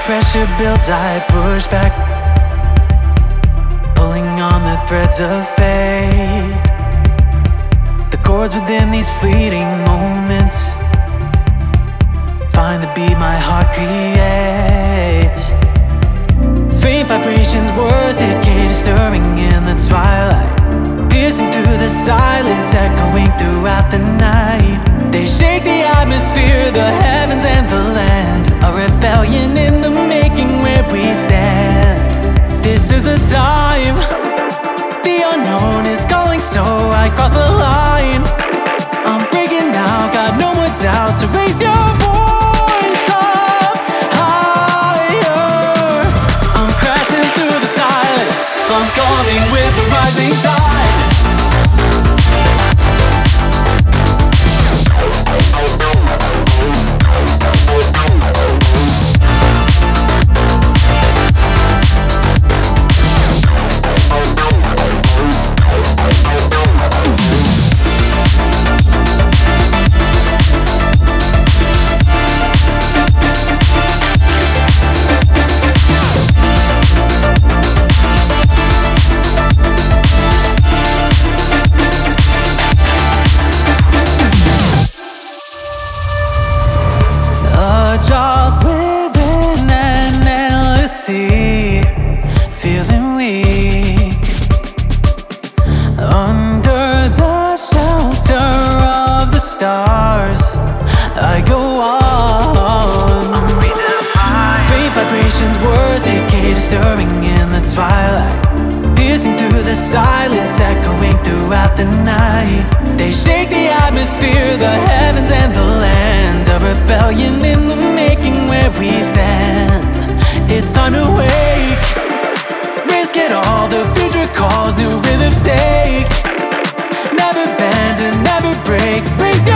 Pressure builds, I push back, pulling on the threads of fate. The chords within these fleeting moments find the beat my heart creates. Faint vibrations, words decay, stirring in the twilight, piercing through the silence, echoing throughout the night. They shake the atmosphere, the heavens and the land, a rebellion in the making where we stand. This is the time, the unknown is calling, so I cross the line. I'm breaking out, got no more doubt, so raise your voice up higher. I'm crashing through the silence, I'm coming with the rising tide. Drop within an endless sea, feeling weak. Under the shelter of the stars, I go on. Faint vibrations, words decay, stirring in the twilight, piercing through the silence, echoing throughout the night. They shake the atmosphere, the heavens and the land, a rebellion in the making where we stand. It's time to wake, risk it all, the future calls, new rhythms take. Never bend and never break, brace